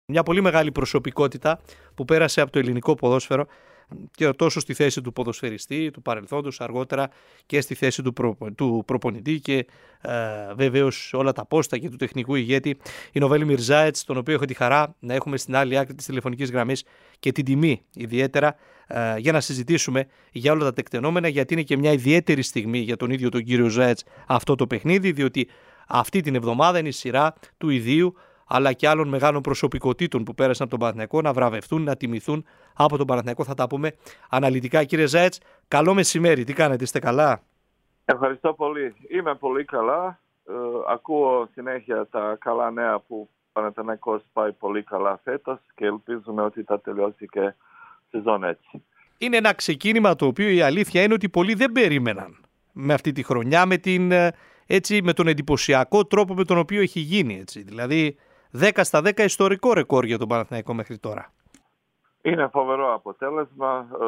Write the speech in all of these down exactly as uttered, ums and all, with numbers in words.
Μια πολύ μεγάλη προσωπικότητα που πέρασε από το ελληνικό ποδόσφαιρο και τόσο στη θέση του ποδοσφαιριστή, του παρελθόντος, αργότερα και στη θέση του, προ, του προπονητή και ε, βέβαιως όλα τα πόστα και του τεχνικού ηγέτη, είναι ο Βέλη Μιρζάετς, τον οποίο έχω τη χαρά να έχουμε στην άλλη άκρη της τηλεφωνικής γραμμής και την τιμή ιδιαίτερα ε, για να συζητήσουμε για όλα τα τεκτενόμενα, γιατί είναι και μια ιδιαίτερη στιγμή για τον ίδιο τον κύριο Ζάετς αυτό το παιχνίδι, διότι αυτή την εβδομάδα είναι η σειρά του ιδίου αλλά και άλλων μεγάλων προσωπικότητων που πέρασαν από τον Παναθηναϊκό να βραβευτούν, να τιμηθούν από τον Παναθηναϊκό. Θα τα πούμε αναλυτικά. Κύριε Ζάετς, καλό μεσημέρι. Τι κάνετε, είστε καλά? Ευχαριστώ πολύ. Είμαι πολύ καλά. Ε, ακούω συνέχεια τα καλά νέα που ο Παναθηναϊκός πάει πολύ καλά φέτος και ελπίζουμε ότι θα τελειώσει και σεζόν έτσι. Είναι ένα ξεκίνημα το οποίο η αλήθεια είναι ότι πολλοί δεν περίμεναν με αυτή τη χρονιά, με, την, έτσι, με τον εντυπωσιακό τρόπο με τον οποίο έχει γίνει. Έτσι. Δηλαδή δέκα στα δέκα ιστορικό ρεκόρ για τον Παναθηναϊκό μέχρι τώρα. Είναι φοβερό αποτέλεσμα. Ε,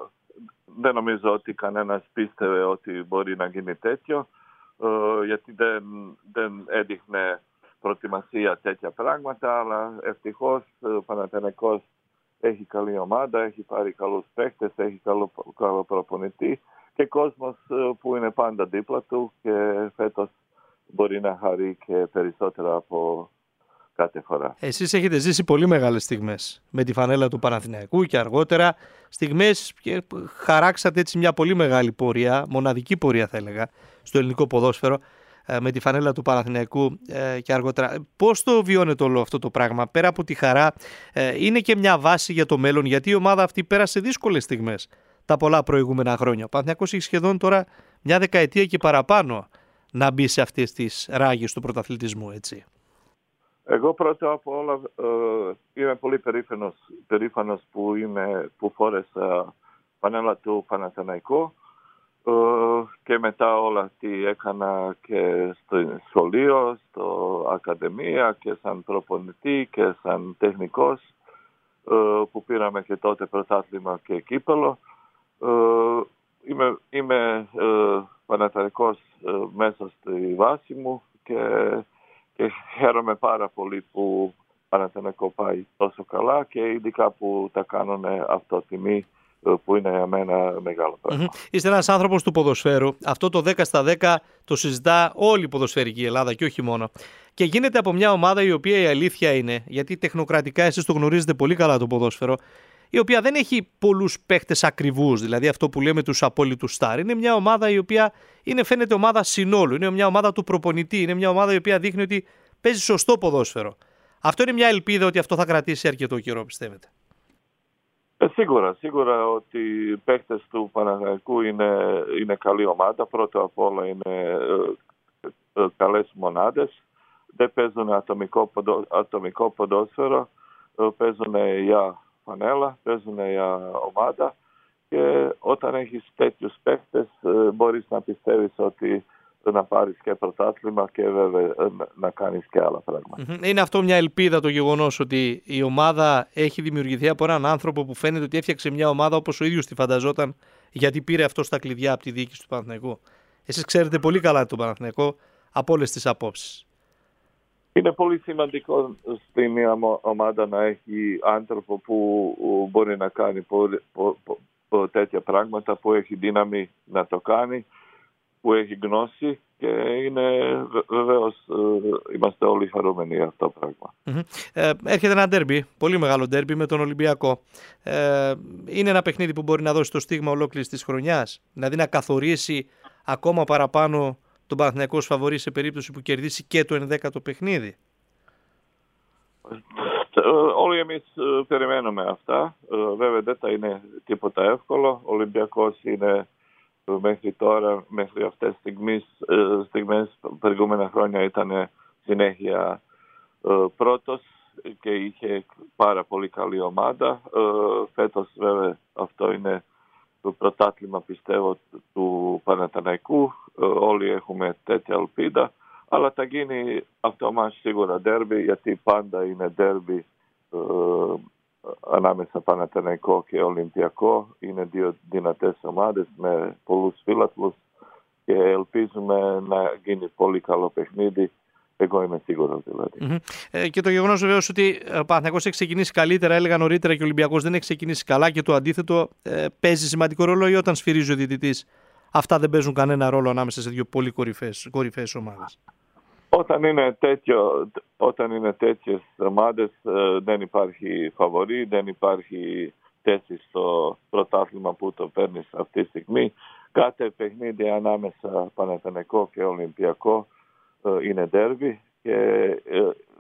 δεν νομίζω ότι κανένας πίστευε ότι μπορεί να γίνει τέτοιο, ε, γιατί δεν, δεν έδειχνε προετοιμασία τέτοια πράγματα, αλλά ευτυχώς ο Παναθηναϊκός έχει καλή ομάδα, έχει πάρει καλούς παίκτες, έχει καλό, καλό προπονητή και κόσμος που είναι πάντα δίπλα του και φέτος μπορεί να χαρεί και περισσότερα από κάθε φορά. Εσείς έχετε ζήσει πολύ μεγάλες στιγμές με τη φανέλα του Παναθηναϊκού και αργότερα στιγμές και χαράξατε έτσι μια πολύ μεγάλη πορεία, μοναδική πορεία θα έλεγα, στο ελληνικό ποδόσφαιρο με τη φανέλα του Παναθηναϊκού και αργότερα. Πώς το βιώνετε όλο αυτό το πράγμα? Πέρα από τη χαρά, είναι και μια βάση για το μέλλον, γιατί η ομάδα αυτή πέρασε δύσκολες στιγμές τα πολλά προηγούμενα χρόνια. Ο Παναθηναϊκός έχει σχεδόν τώρα μια δεκαετία και παραπάνω να μπει σε αυτές τις ράγες του πρωταθλητισμού, έτσι. Εγώ πρώτα απ' όλα ε, είμαι πολύ περήφανος, περήφανος που, είμαι, που φόρεσα φανέλα του Παναθηναϊκού ε, και μετά όλα τι έκανα και στο σχολείο, στο ακαδημία και σαν προπονητή και σαν τεχνικός ε, που πήραμε και τότε πρωτάθλημα και κύπελλο. Ε, είμαι είμαι ε, Παναθηναϊκός ε, μέσα στη βάση μου και Και χαίρομαι πάρα πολύ που Παναθηναϊκό πάει τόσο καλά και ειδικά που τα κάνουν αυτό τιμή που είναι για μένα μεγάλο πράγμα. Mm-hmm. Είστε ένας άνθρωπος του ποδοσφαίρου. Αυτό το δέκα στα δέκα το συζητά όλη η ποδοσφαιρική Ελλάδα και όχι μόνο. Και γίνεται από μια ομάδα η οποία η αλήθεια είναι, γιατί τεχνοκρατικά εσείς το γνωρίζετε πολύ καλά το ποδόσφαιρο, η οποία δεν έχει πολλούς παίχτες ακριβούς, δηλαδή αυτό που λέμε τους απόλυτους στάρ. Είναι μια ομάδα η οποία είναι, φαίνεται ομάδα συνόλου, είναι μια ομάδα του προπονητή, είναι μια ομάδα η οποία δείχνει ότι παίζει σωστό ποδόσφαιρο. Αυτό είναι μια ελπίδα ότι αυτό θα κρατήσει αρκετό καιρό, πιστεύετε? Ε, σίγουρα, σίγουρα ότι οι παίχτες του Παναθηναϊκού είναι, είναι καλή ομάδα. Πρώτα απ' όλα είναι ε, ε, καλές μονάδες. Δεν παίζουν ατομικό, ποδο, ατομικό ποδόσφαιρο, ε, παίζουν για φανέλα, παίζουν για ομάδα και όταν έχεις τέτοιους παίκτες μπορείς να πιστεύεις ότι να πάρεις και πρωτάθλημα και βέβαια να κάνεις και άλλα πράγματα. Είναι αυτό μια ελπίδα το γεγονός ότι η ομάδα έχει δημιουργηθεί από έναν άνθρωπο που φαίνεται ότι έφτιαξε μια ομάδα όπως ο ίδιος τη φανταζόταν, γιατί πήρε αυτό στα κλειδιά από τη διοίκηση του Παναθηναϊκού. Εσείς ξέρετε πολύ καλά τον Παναθηναϊκό από όλες τις απόψεις. Είναι πολύ σημαντικό στη μια ομάδα να έχει άνθρωπο που μπορεί να κάνει πο, πο, πο, πο, τέτοια πράγματα, που έχει δύναμη να το κάνει, που έχει γνώση και είναι βεβαίως είμαστε όλοι χαρούμενοι για αυτό το πράγμα. Mm-hmm. Ε, έρχεται ένα ντέρμπι, πολύ μεγάλο ντέρμπι με τον Ολυμπιακό. Ε, είναι ένα παιχνίδι που μπορεί να δώσει το στίγμα ολόκληρης της χρονιάς, δηλαδή να καθορίσει ακόμα παραπάνω τον Παναθηναϊκό ως φαβορί σε περίπτωση που κερδίσει και το ενδέκατο παιχνίδι. Όλοι εμείς περιμένουμε αυτά. Βέβαια δεν θα είναι τίποτα εύκολο. Ο Ολυμπιακός είναι μέχρι τώρα, μέχρι αυτές τις στιγμές, στιγμές προηγούμενα χρόνια ήταν συνέχεια πρώτος και είχε πάρα πολύ καλή ομάδα. Φέτος βέβαια αυτό είναι το πρωτάθλημα, πιστεύω, του Παναθηναϊκού. Όλοι έχουμε τέτοια ελπίδα, αλλά θα γίνει αυτό μας σίγουρα ντέρμπι, γιατί πάντα είναι ντέρμπι ε, ανάμεσα Παναθηναϊκό και Ολυμπιακό. Είναι δύο δυνατές ομάδες με πολλούς φίλαθλους και ελπίζουμε να γίνει πολύ καλό παιχνίδι Εγώ είμαι σίγουρος δηλαδή. Mm-hmm. Ε, και το γεγονός βεβαίως ότι ο Παναθηναϊκός έχει ξεκινήσει καλύτερα, έλεγα νωρίτερα, και ο Ολυμπιακός δεν έχει ξεκινήσει καλά, και το αντίθετο ε, παίζει σημαντικό ρόλο, ή όταν σφυρίζει ο διαιτητής αυτά δεν παίζουν κανένα ρόλο ανάμεσα σε δύο πολύ κορυφαίες ομάδες? Όταν είναι, τέτοιο, όταν είναι τέτοιες ομάδες δεν υπάρχει φαβορί, δεν υπάρχει θέση στο πρωτάθλημα που το παίρνεις αυτή τη στιγμή. Κάθε παιχνίδι ανάμεσα Παναθηναϊκό και Ολυμπιακό είναι ντέρβι και ε,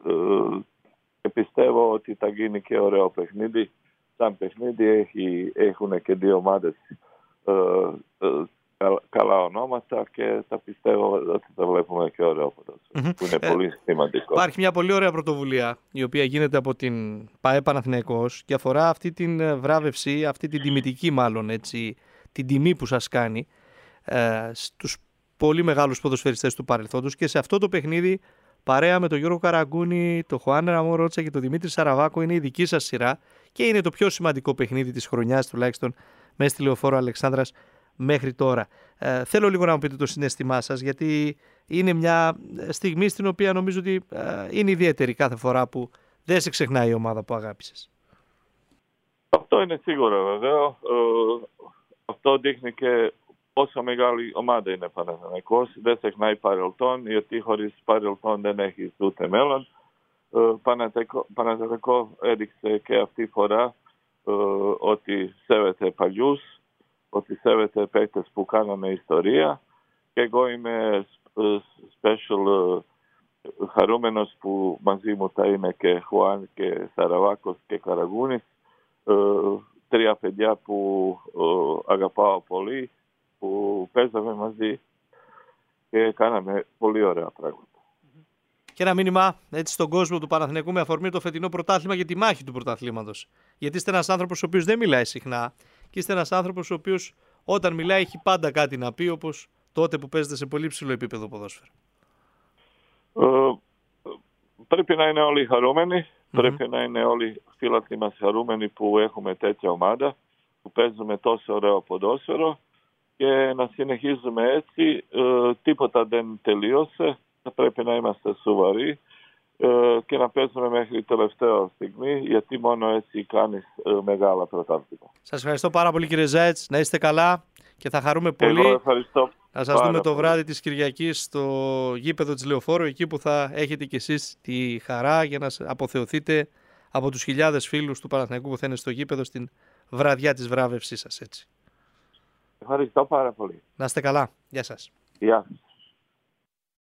ε, πιστεύω ότι θα γίνει και ωραίο παιχνίδι. Σαν παιχνίδι έχει, έχουν και δύο ομάδες ε, ε, καλά ονόματα και θα πιστεύω ότι θα βλέπουμε και ωραίο ποδόσφαιρο, mm-hmm. που είναι πολύ ε, σημαντικό. Υπάρχει μια πολύ ωραία πρωτοβουλία η οποία γίνεται από την ΠΑΕ Παναθηναϊκός και αφορά αυτή την βράβευση, αυτή την τιμητική μάλλον, έτσι, την τιμή που σας κάνει ε, στους πολύ μεγάλους ποδοσφαιριστές του παρελθόντος, και σε αυτό το παιχνίδι παρέα με τον Γιώργο Καραγκούνη, τον Χωάν Ραμόροτσα και τον Δημήτρη Σαραβάκο είναι η δική σας σειρά και είναι το πιο σημαντικό παιχνίδι της χρονιάς, τουλάχιστον μέσα στη Λεωφόρο Αλεξάνδρας μέχρι τώρα. Ε, θέλω λίγο να μου πείτε το συναίσθημά σας, γιατί είναι μια στιγμή στην οποία νομίζω ότι ε, είναι ιδιαίτερη κάθε φορά που δεν σε ξεχνάει η ομάδα που αγάπησες. Αυτό είναι σίγουρο βέβαια. Ε, αυτό δείχνει και πόσο μεγάλη ομάδα είναι Παναθηναϊκός. Δεν ξεχνάει παρελθόν, γιατί χωρίς παρελθόν δεν έχει ούτε μέλλον. Παναθηναϊκό έδειξε και αυτή τη φορά ε, ότι σέβεται παλιούς, ότι σέβεται παίκτες που κάνανε ιστορία, και εγώ είμαι special χαρούμενος που μαζί μου θα είναι και Χουάν και Σαραβάκος και Καραγκούνης, τρία παιδιά που αγαπάω πολύ, που παίζαμε μαζί και κάναμε πολύ ωραία πράγματα. Και ένα μήνυμα έτσι στον κόσμο του Παναθηναϊκού με αφορμή το φετινό πρωτάθλημα για τη μάχη του πρωταθλήματος. Γιατί είστε ένας άνθρωπος ο οποίος δεν μιλάει συχνά και είστε ένας άνθρωπος ο οποίος όταν μιλάει έχει πάντα κάτι να πει, όπως τότε που παίζετε σε πολύ ψηλό επίπεδο ποδόσφαιρο. Uh, πρέπει να είναι όλοι χαρούμενοι. Mm-hmm. Πρέπει να είναι όλοι φίλοι μας χαρούμενοι που έχουμε τέτοια ομάδα, που παίζουμε τόσο ωραίο ποδόσφαιρο, και να συνεχίζουμε έτσι. Uh, τίποτα δεν τελείωσε. Θα πρέπει να είμαστε σοβαροί uh, και να παίζουμε μέχρι τελευταία στιγμή, γιατί μόνο έτσι κάνεις uh, μεγάλα πρωτάθλημα. Σας ευχαριστώ πάρα πολύ, κύριε Ζάιτς. Να είστε καλά και θα χαρούμε πολύ. Εγώ ευχαριστώ. Να σας δούμε το βράδυ της Κυριακής στο γήπεδο της Λεωφόρου, εκεί που θα έχετε κι εσείς τη χαρά για να αποθεωθείτε από τους χιλιάδες φίλους του Παναθηναϊκού που θα είναι στο γήπεδο στην βραδιά της βράβευσής σας. Έτσι. Ευχαριστώ πάρα πολύ. Να είστε καλά. Γεια σας. Γεια σας.